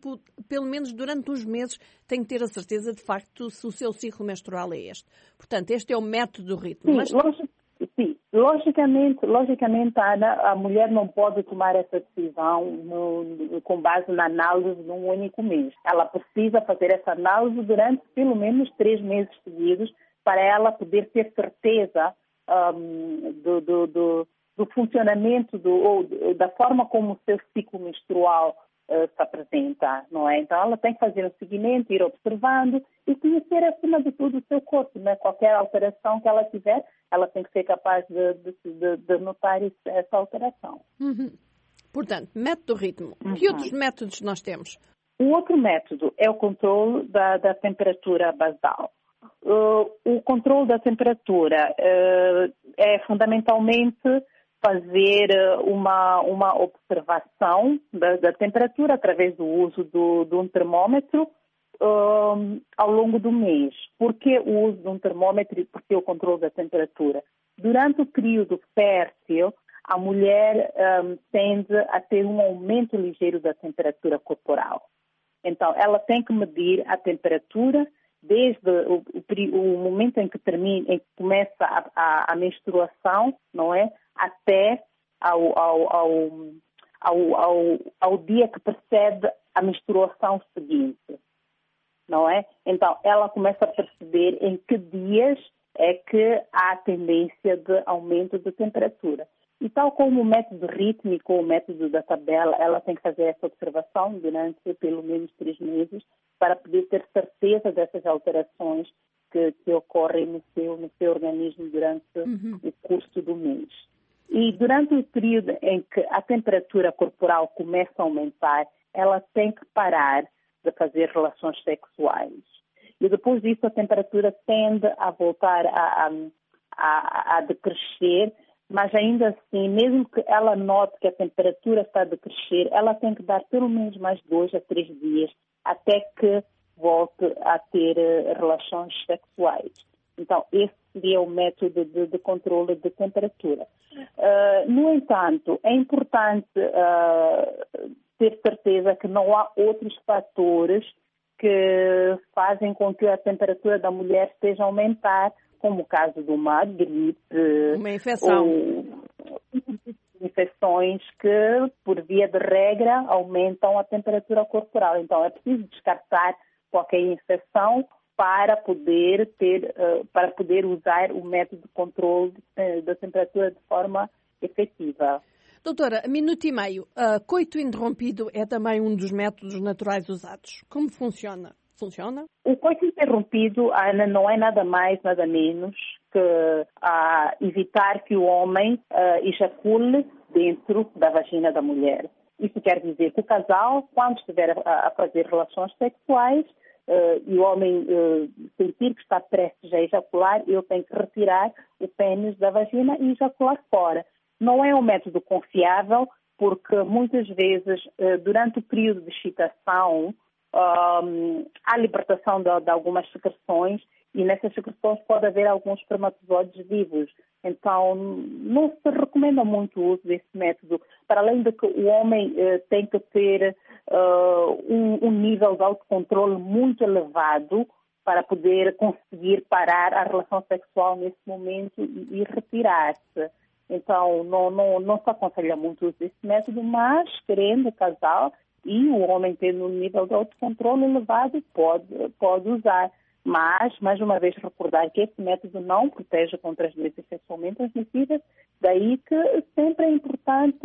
pelo menos durante uns meses, tem que ter a certeza, de facto, se o seu ciclo menstrual é este. Portanto, este é o método do ritmo. Sim, Mas... lógico, sim. Logicamente, logicamente Ana, a mulher não pode tomar essa decisão no, com base na análise num único mês. Ela precisa fazer essa análise durante pelo menos três meses seguidos para ela poder ter certeza um, do, do, do, do funcionamento do, ou da forma como o seu ciclo menstrual uh, se apresenta, não é? Então ela tem que fazer um seguimento, ir observando e conhecer acima de tudo o seu corpo, né? Qualquer alteração que ela tiver, ela tem que ser capaz de, de, de, de notar isso, essa alteração. Uhum. Portanto, método ritmo. Uhum. Que outros métodos nós temos? O outro método é o controle da, da temperatura basal. Uh, o controle da temperatura uh, é fundamentalmente fazer uma, uma observação da, da temperatura através do uso do, de um termômetro um, ao longo do mês. Por que o uso de um termômetro e por que o controle da temperatura? Durante o período fértil, a mulher um, tende a ter um aumento ligeiro da temperatura corporal. Então, ela tem que medir a temperatura desde o, o, o momento em que termina, em que começa a, a, a menstruação, não é? Até ao, ao, ao, ao, ao, ao dia que precede a menstruação seguinte, não é? Então, ela começa a perceber em que dias é que há tendência de aumento de temperatura. E tal como o método rítmico, o método da tabela, ela tem que fazer essa observação durante pelo menos três meses para poder ter certeza dessas alterações que, que ocorrem no seu, no seu organismo durante uhum. o curso do mês. E durante o período em que a temperatura corporal começa a aumentar, ela tem que parar de fazer relações sexuais. E depois disso a temperatura tende a voltar a, a, a decrescer, mas ainda assim, mesmo que ela note que a temperatura está a decrescer, ela tem que dar pelo menos mais dois a três dias até que volte a ter uh, relações sexuais. Então, esse seria o método de, de controle de temperatura. Uh, no entanto, é importante uh, ter certeza que não há outros fatores que fazem com que a temperatura da mulher esteja a aumentar, como o caso de uma gripe, uma infecção. Ou infecções que, por via de regra, aumentam a temperatura corporal. Então, é preciso descartar qualquer infecção para poder ter, uh, para poder usar o método de controle uh, da temperatura de forma efetiva. Doutora, minuto e meio. Uh, coito interrompido é também um dos métodos naturais usados. Como funciona? Funciona? O coito interrompido, Ana, não é nada mais, nada menos que uh, evitar que o homem uh, ejacule dentro da vagina da mulher. Isso quer dizer que o casal, quando estiver a, a fazer relações sexuais uh, e o homem uh, sentir que está prestes a ejacular, ele tem que retirar o pênis da vagina e ejacular fora. Não é um método confiável, porque muitas vezes, uh, durante o período de excitação, Um, há libertação de, de algumas secreções e nessas secreções pode haver alguns espermatozoides vivos. Então, não se recomenda muito o uso desse método, para além de que o homem eh, tem que ter uh, um, um nível de autocontrole muito elevado para poder conseguir parar a relação sexual nesse momento e, e retirar-se. Então, não, não, não se aconselha muito o uso desse método, mas, querendo o casal, e o homem tendo um nível de autocontrole elevado pode, pode usar. Mas, mais uma vez, recordar que esse método não protege contra as doenças sexualmente transmissíveis, daí que sempre é importante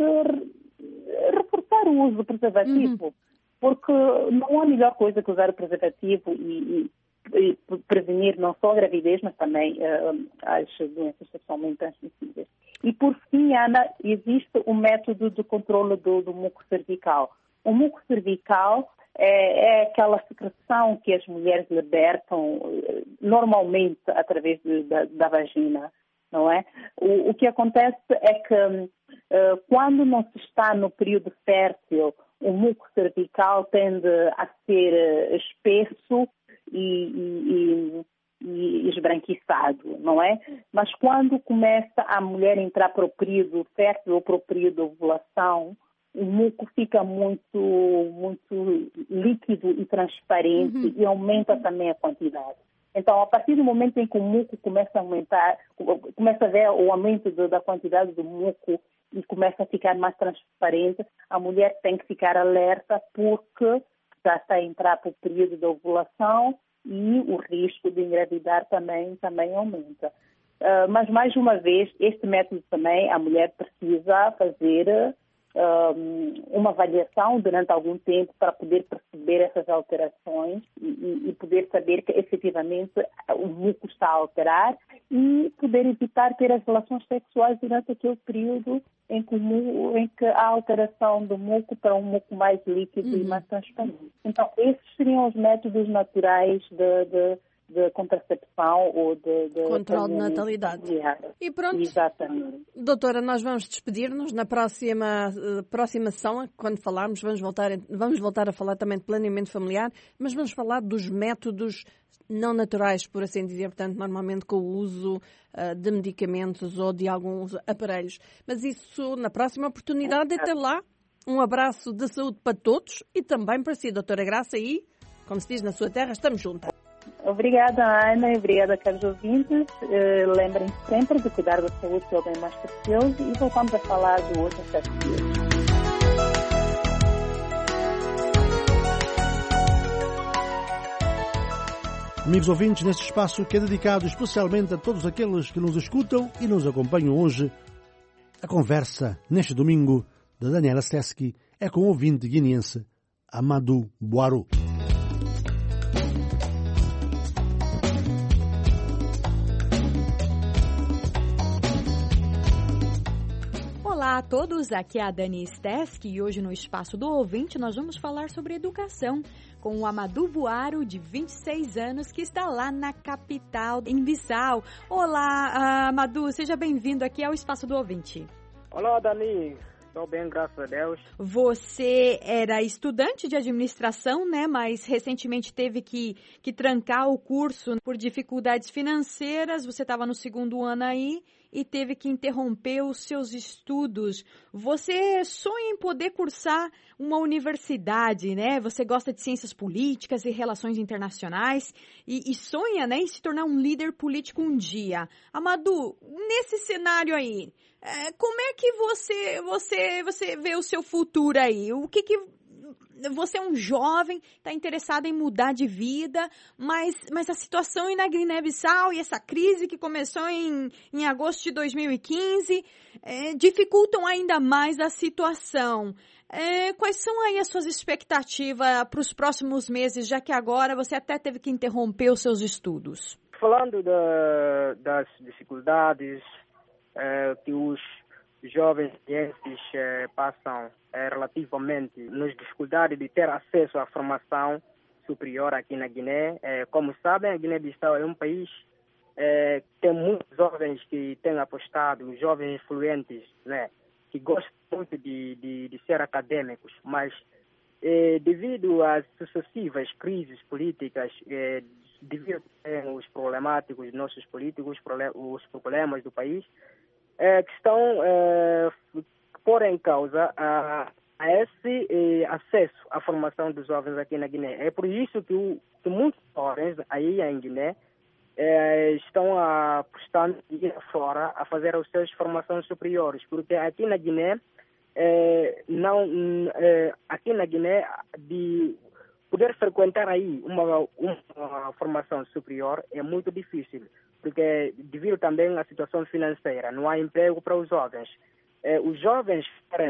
reforçar o uso do preservativo, uhum. porque não há melhor coisa que usar o preservativo e, e, e prevenir não só a gravidez, mas também uh, as doenças sexualmente transmissíveis. E, por fim, Ana, existe o método de controle do, do muco cervical. O muco cervical é, é aquela secreção que as mulheres libertam normalmente através de, da, da vagina, não é? O, o que acontece é que uh, quando não se está no período fértil, o muco cervical tende a ser uh, espesso e, e, e esbranquiçado, não é? Mas quando começa a mulher entrar para o período fértil ou para o período de ovulação, o muco fica muito, muito líquido e transparente uhum. e aumenta também a quantidade. Então, a partir do momento em que o muco começa a aumentar, começa a ver o aumento do, da quantidade do muco e começa a ficar mais transparente, a mulher tem que ficar alerta porque já está a entrar para o período da ovulação e o risco de engravidar também, também aumenta. Uh, mas, mais uma vez, este método também, a mulher precisa fazer uh, uma avaliação durante algum tempo para poder perceber essas alterações e, e poder saber que, efetivamente, o muco está a alterar e poder evitar ter as relações sexuais durante aquele período em que, o, em que há alteração do muco para um muco mais líquido uhum. e mais transparente. Então, esses seriam os métodos naturais de... de de contracepção ou de... de controle de natalidade. Familiar. E pronto. Exatamente. Doutora, nós vamos despedir-nos na próxima, próxima sessão, quando falarmos, vamos voltar, vamos voltar a falar também de planeamento familiar, mas vamos falar dos métodos não naturais, por assim dizer, portanto, normalmente com o uso uh, de medicamentos ou de alguns aparelhos. Mas isso na próxima oportunidade. Até lá, um abraço de saúde para todos e também para si, doutora Graça, e, como se diz na sua terra, estamos juntas. Obrigada, Ana, e obrigada, caros ouvintes. Uh, lembrem-se sempre de cuidar da saúde, que é o bem mais precioso, e voltamos a falar do outro sete dias. Amigos ouvintes, neste espaço que é dedicado especialmente a todos aqueles que nos escutam e nos acompanham hoje, a conversa, neste domingo, da Daniela Steski é com o ouvinte guineense Amadou Boaro. Olá a todos, aqui é a Dani Steski e hoje no Espaço do Ouvinte nós vamos falar sobre educação com o Amadou Boaro, de vinte e seis anos, que está lá na capital, em Bissau. Olá, Amadou, seja bem-vindo aqui ao Espaço do Ouvinte. Olá, Dani. Estou bem, graças a Deus. Você era estudante de administração, né? Mas recentemente teve que, que trancar o curso por dificuldades financeiras. Você estava no segundo ano aí e teve que interromper os seus estudos. Você sonha em poder cursar uma universidade, né? Você gosta de ciências políticas e relações internacionais e, e sonha, né, em se tornar um líder político um dia. Amadou, nesse cenário aí, é, como é que você, você, você vê o seu futuro aí? O que que... Você é um jovem, está interessado em mudar de vida, mas, mas a situação aí na Guiné-Bissau e essa crise que começou em, em agosto de dois mil e quinze é, dificultam ainda mais a situação. É, quais são aí as suas expectativas para os próximos meses, já que agora você até teve que interromper os seus estudos? Falando da, das dificuldades é, que os jovens guineenses eh, passam eh, relativamente nas dificuldades de ter acesso à formação superior aqui na Guiné. Eh, como sabem, a Guiné-Bissau é um país eh, que tem muitos jovens que têm apostado, jovens influentes, né, que gostam muito de, de, de ser acadêmicos, mas eh, devido às sucessivas crises políticas, eh, devido aos problemáticos nossos políticos, os problemas do país, É, que estão é, pôr em causa a, a esse é, acesso à formação dos jovens aqui na Guiné. É por isso que, o, que muitos jovens aí em Guiné é, estão apostando em ir fora a fazer as suas formações superiores, porque aqui na Guiné, é, não, é, aqui na Guiné, de poder frequentar aí uma, uma formação superior é muito difícil, porque devido também à situação financeira, não há emprego para os jovens. Eh, os jovens,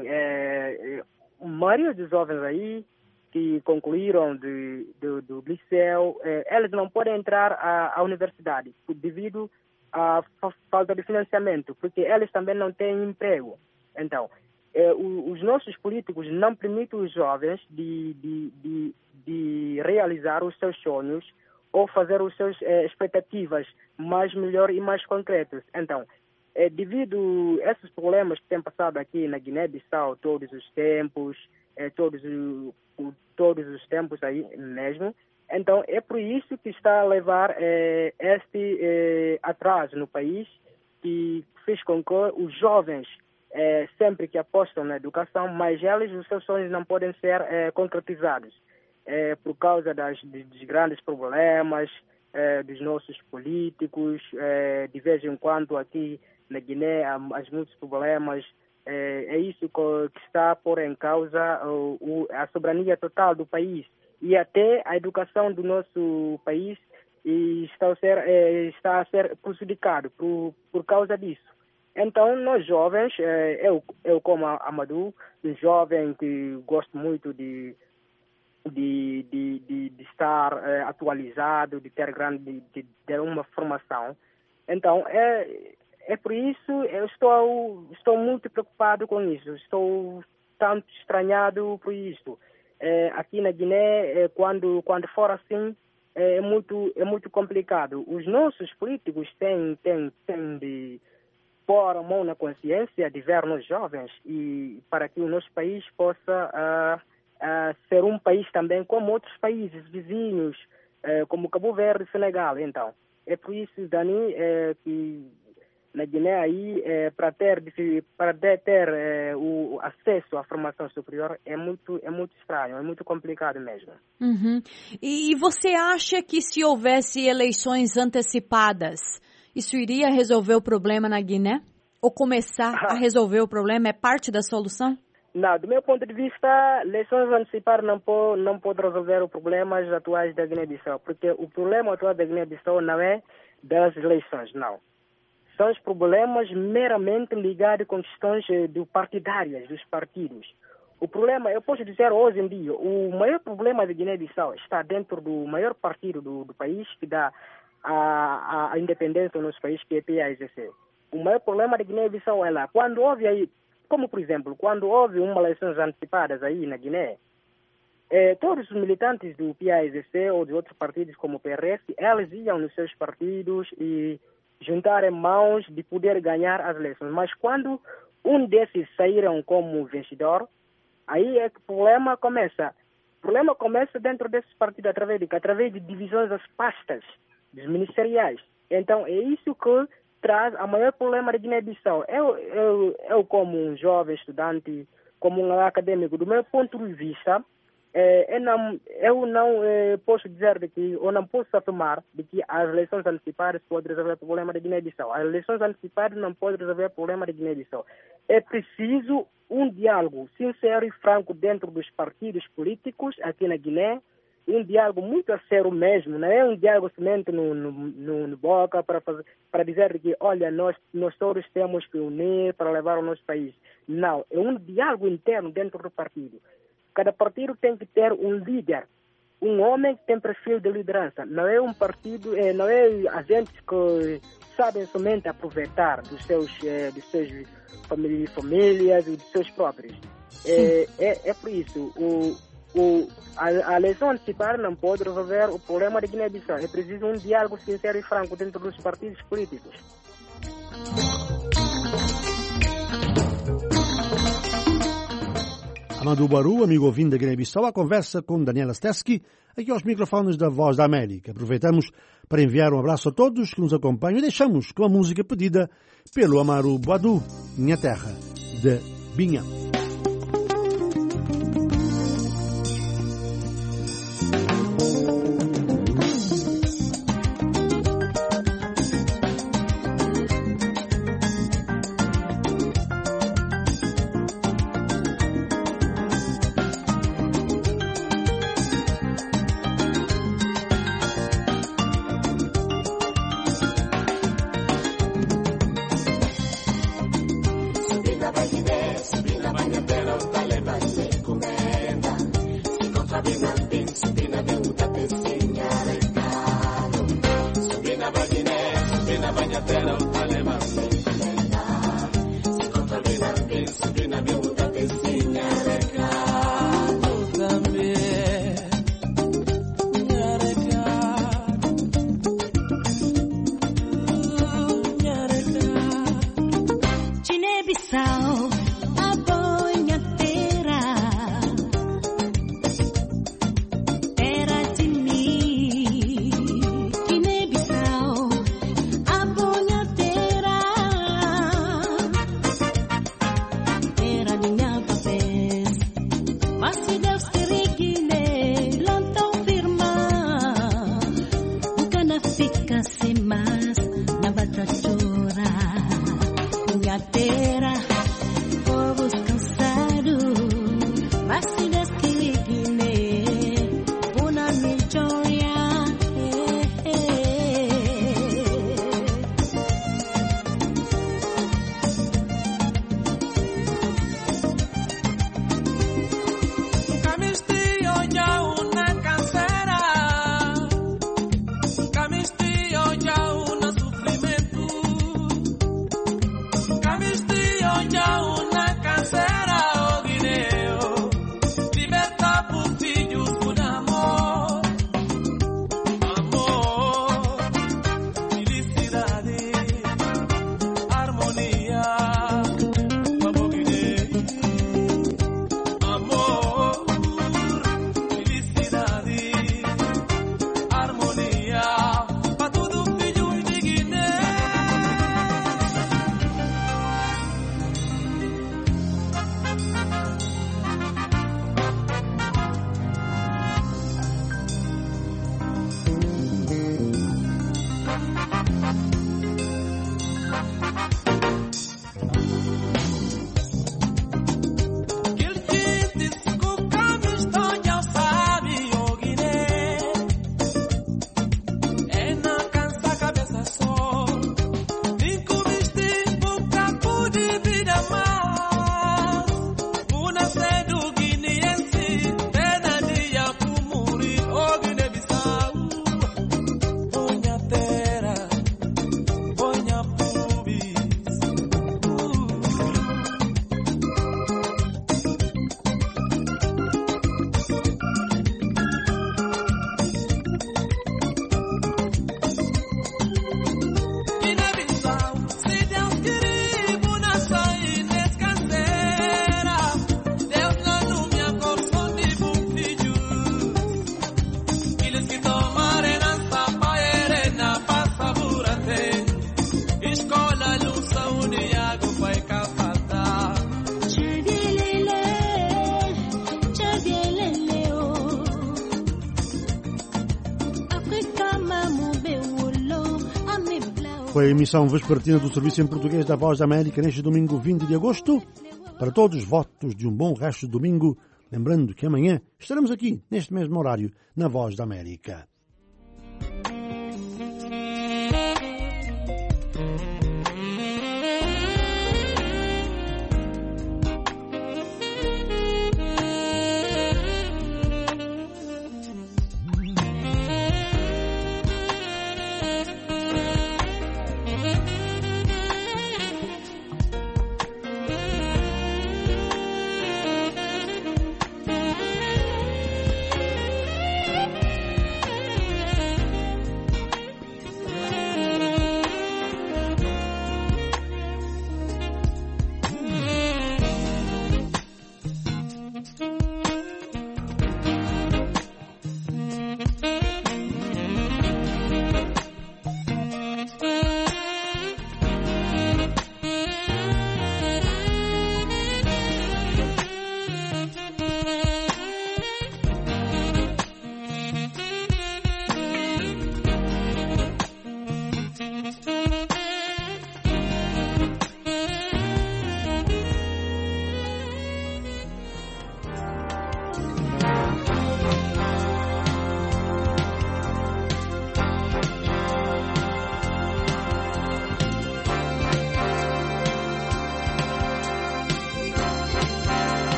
eh, a maioria dos jovens aí que concluíram de, de, do liceu, eh, eles não podem entrar à, à universidade devido à falta de financiamento, porque eles também não têm emprego. Então, eh, os nossos políticos não permitem os jovens de, de, de, de realizar os seus sonhos ou fazer as suas eh, expectativas mais melhor e mais concretas. Então, eh, devido a esses problemas que têm passado aqui na Guiné-Bissau todos os tempos, eh, todos, o, todos os tempos aí mesmo, então é por isso que está a levar eh, este eh, atraso no país, que fez com que os jovens é, sempre que apostam na educação, mas eles, os seus sonhos não podem ser é, concretizados é, por causa das, de, dos grandes problemas é, dos nossos políticos. É, de vez em quando aqui na Guiné há, há muitos problemas. É, é isso que está a pôr em causa o, o, a soberania total do país e até a educação do nosso país e está a ser, é, está a ser prejudicado por, por causa disso. Então, nós jovens, é, eu, eu como Amadou, um jovem que gosto muito de, de, de, de, de estar é, atualizado, de ter grande, de, de ter uma formação. Então, é, é por isso eu estou, estou muito preocupado com isso, estou tanto estranhado por isso. É, aqui na Guiné, é, quando, quando for assim, é muito, é muito complicado. Os nossos políticos têm, têm, têm de pôr a mão na consciência de ver nos jovens e para que o nosso país possa uh, uh, ser um país também como outros países vizinhos, uh, como Cabo Verde e Senegal. Então, é por isso, Dani, é, que na Guiné aí, é, para ter, para ter é, o acesso à formação superior é muito, é muito estranho, é muito complicado mesmo. Uhum. E você acha que se houvesse eleições antecipadas, isso iria resolver o problema na Guiné? Ou começar a resolver o problema? É parte da solução? Não, do meu ponto de vista, eleições antecipadas não pode, não pode resolver os problemas atuais da Guiné-Bissau, porque o problema atual da Guiné-Bissau não é das eleições, não. São os problemas meramente ligados com questões do partidárias, dos partidos. O problema, eu posso dizer hoje em dia, o maior problema da Guiné-Bissau está dentro do maior partido do, do país, que dá a, a, a independência no nosso país, que é o P A I Z C. O maior problema da Guiné-Bissau é lá. Quando houve aí, como por exemplo, quando houve uma eleições antecipadas aí na Guiné, eh, todos os militantes do P A I Z C ou de outros partidos como o P R S, eles iam nos seus partidos e juntarem mãos de poder ganhar as eleições. Mas quando um desses saíram como vencedor, aí é que o problema começa. O problema começa dentro desses partidos através de, através de divisões das pastas, dos ministeriais. Então é isso que traz o maior problema da Guiné-Bissau. Eu, eu, eu como um jovem estudante, como um acadêmico, do meu ponto de vista, É, eu não, eu não é, posso dizer de que, ou não posso afirmar de que as eleições antecipadas podem resolver o problema da Guiné-Bissau. As eleições antecipadas não podem resolver o problema da Guiné-Bissau. É preciso um diálogo sincero e franco dentro dos partidos políticos aqui na Guiné, um diálogo muito a sério mesmo, não é um diálogo somente no, no, no, no boca para, fazer, para dizer de que, olha, nós, nós todos temos que unir para levar o nosso país. Não, é um diálogo interno dentro do partido. Cada partido tem que ter um líder, um homem que tem perfil de liderança. Não é um partido, é, não é agentes que sabem somente aproveitar dos seus, é, dos seus famílias e dos seus próprios. É, é, é por isso, o, o, a, a eleição antecipada não pode resolver o problema da Guiné-Bissau. É preciso um diálogo sincero e franco dentro dos partidos políticos. Amadou Barou, amigo ouvinte da Guiné-Bissau, a conversa com Daniela Steski, aqui aos microfones da Voz da América. Aproveitamos para enviar um abraço a todos que nos acompanham e deixamos com a música pedida pelo Amadou Barou, Minha Terra, de Binha. Subida vai Guiné, subida vai foi a emissão vespertina do Serviço em Português da Voz da América neste domingo vinte de agosto. Para todos, votos de um bom resto de domingo. Lembrando que amanhã estaremos aqui, neste mesmo horário, na Voz da América.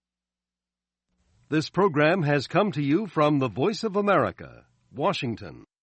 This program has come to you from the Voice of America, Washington.